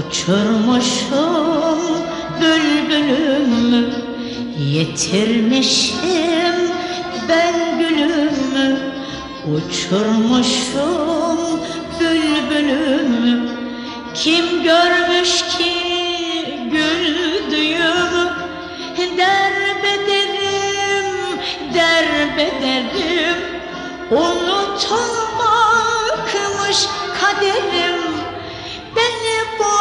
Uçurmuşum bülbülümü, yitirmişim ben gülümü. Uçurmuşum bülbülümü, kim görmüş ki güldüğümü? Derbederim, derbederim, unutulmakmış kaderim. Beni bu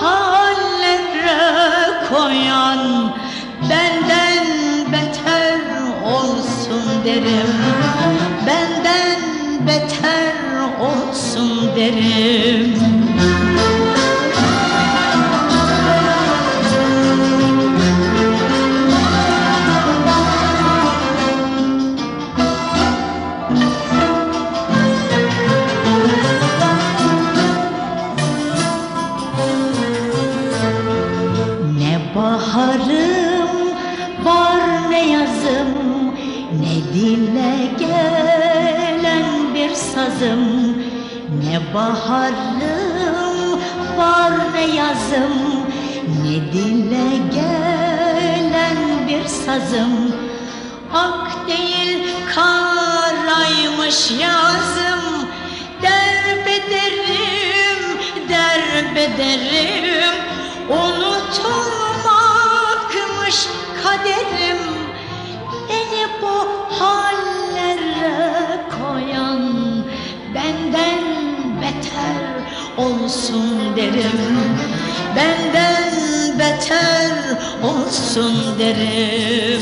hallere koyan benden beter olsun derim. Benden beter olsun derim. Baharım var ne yazım, ne dile gelen bir sazım. Ne baharım var ne yazım, ne dile gelen bir sazım. Ak değil karaymış yazım, derbederim, derbederim, unutulmakmış kaderim. Beni bu hallere koyan benden beter olsun derim. Benden beter olsun derim.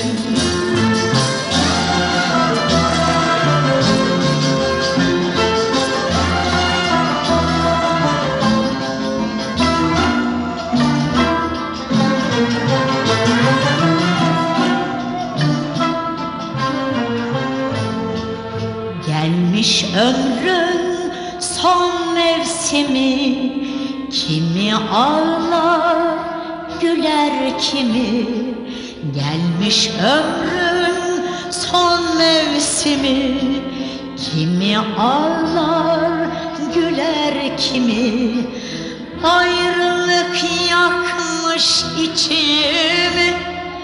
Gelmiş ömrün son mevsimi, kimi ağlar güler kimi. Gelmiş ömrün son mevsimi, kimi ağlar güler kimi. Ayrılık yakmış içimi,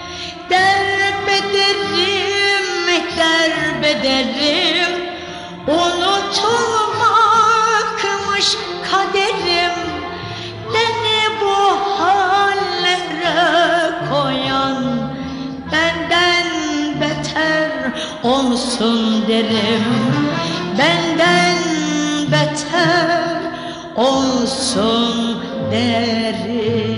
derbederim, derbederim, unutulmakmış kaderim. Beni bu hallere koyan benden beter olsun derim. Benden beter olsun derim.